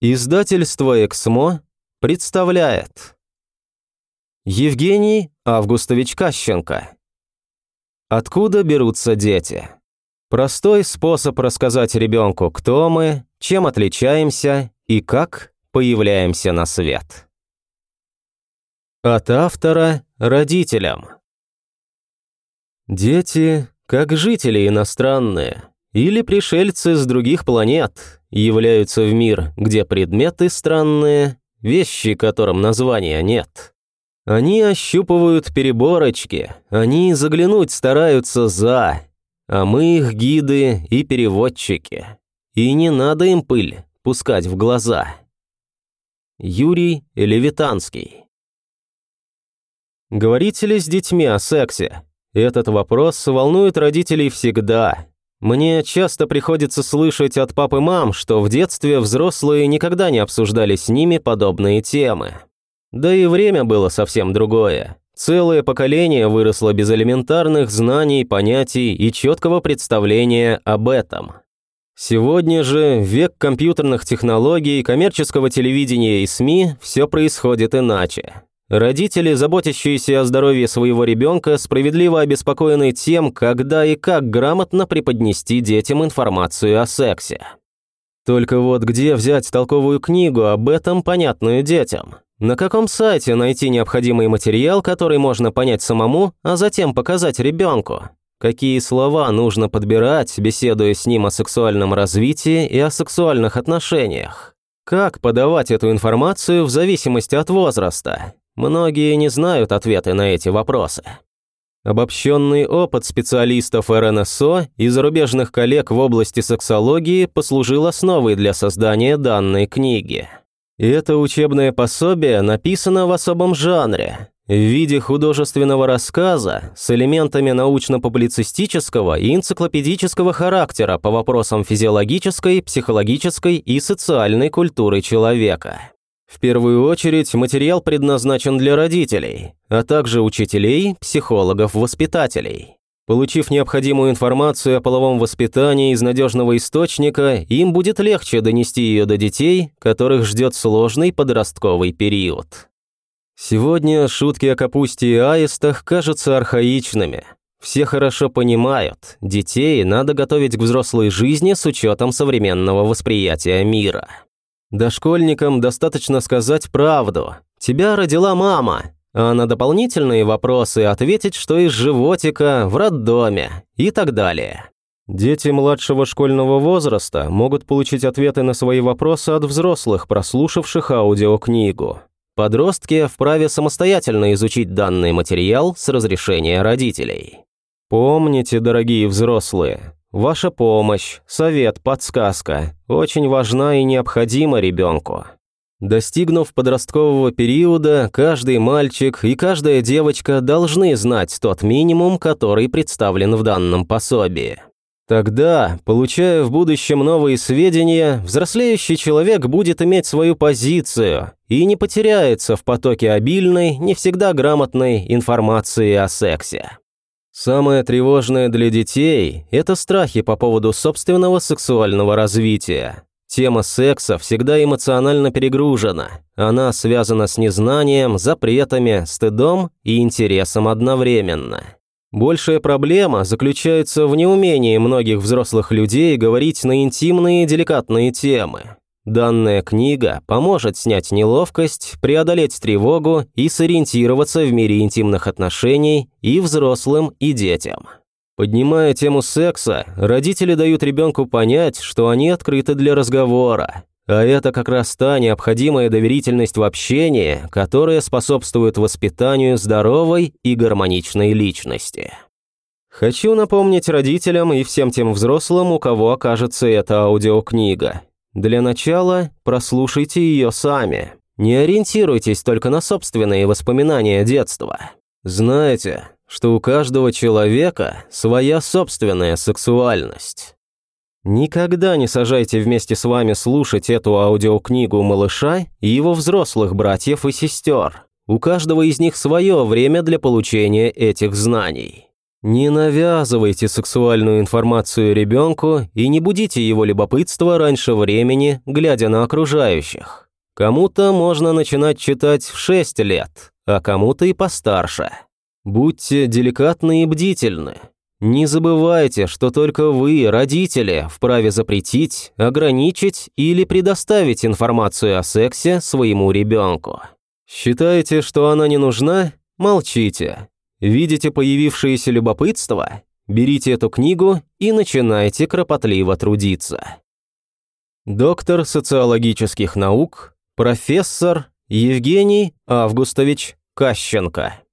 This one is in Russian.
Издательство «Эксмо» представляет Евгений Августович Кащенко. Откуда берутся дети? Простой способ рассказать ребенку, кто мы, чем отличаемся и как появляемся на свет. От автора родителям. Дети, как жители иностранные или пришельцы с других планет, являются в мир, где предметы странные, вещи, которым названия нет. Они ощупывают переборочки, они заглянуть стараются а мы их гиды и переводчики. И не надо им пыль пускать в глаза. Юрий Левитанский. Говорите ли с детьми о сексе? Этот вопрос волнует родителей всегда. Мне часто приходится слышать от пап и мам, что в детстве взрослые никогда не обсуждали с ними подобные темы. Да и время было совсем другое. Целое поколение выросло без элементарных знаний, понятий и четкого представления об этом. Сегодня же, в век компьютерных технологий, коммерческого телевидения и СМИ, все происходит иначе. Родители, заботящиеся о здоровье своего ребенка, справедливо обеспокоены тем, когда и как грамотно преподнести детям информацию о сексе. Только вот где взять толковую книгу об этом, понятную детям? На каком сайте найти необходимый материал, который можно понять самому, а затем показать ребенку? Какие слова нужно подбирать, беседуя с ним о сексуальном развитии и о сексуальных отношениях? Как подавать эту информацию в зависимости от возраста? Многие не знают ответы на эти вопросы. Обобщенный опыт специалистов РНСО и зарубежных коллег в области сексологии послужил основой для создания данной книги. И это учебное пособие написано в особом жанре, в виде художественного рассказа с элементами научно-публицистического и энциклопедического характера по вопросам физиологической, психологической и социальной культуры человека. В первую очередь материал предназначен для родителей, а также учителей, психологов, воспитателей. Получив необходимую информацию о половом воспитании из надежного источника, им будет легче донести ее до детей, которых ждет сложный подростковый период. Сегодня шутки о капусте и аистах кажутся архаичными. Все хорошо понимают, детей надо готовить к взрослой жизни с учетом современного восприятия мира. Дошкольникам достаточно сказать правду. Тебя родила мама. А на дополнительные вопросы ответить, что из животика, в роддоме и так далее. Дети младшего школьного возраста могут получить ответы на свои вопросы от взрослых, прослушавших аудиокнигу. Подростки вправе самостоятельно изучить данный материал с разрешения родителей. Помните, дорогие взрослые, ваша помощь, совет, подсказка очень важна и необходима ребенку. Достигнув подросткового периода, каждый мальчик и каждая девочка должны знать тот минимум, который представлен в данном пособии. Тогда, получая в будущем новые сведения, взрослеющий человек будет иметь свою позицию и не потеряется в потоке обильной, не всегда грамотной информации о сексе. Самое тревожное для детей – это страхи по поводу собственного сексуального развития. Тема секса всегда эмоционально перегружена. Она связана с незнанием, запретами, стыдом и интересом одновременно. Большая проблема заключается в неумении многих взрослых людей говорить на интимные и деликатные темы. Данная книга поможет снять неловкость, преодолеть тревогу и сориентироваться в мире интимных отношений и взрослым, и детям. Поднимая тему секса, родители дают ребенку понять, что они открыты для разговора. А это как раз та необходимая доверительность в общении, которая способствует воспитанию здоровой и гармоничной личности. Хочу напомнить родителям и всем тем взрослым, у кого окажется эта аудиокнига. Для начала прослушайте ее сами. Не ориентируйтесь только на собственные воспоминания детства. Знайте, что у каждого человека своя собственная сексуальность. Никогда не сажайте вместе с вами слушать эту аудиокнигу малыша и его взрослых братьев и сестер. У каждого из них свое время для получения этих знаний. Не навязывайте сексуальную информацию ребенку и не будите его любопытство раньше времени, глядя на окружающих. Кому-то можно начинать читать в 6 лет, а кому-то и постарше. Будьте деликатны и бдительны. Не забывайте, что только вы, родители, вправе запретить, ограничить или предоставить информацию о сексе своему ребенку. Считаете, что она не нужна? Молчите. Видите появившееся любопытство? Берите эту книгу и начинайте кропотливо трудиться. Доктор социологических наук, профессор Евгений Августович Кащенко.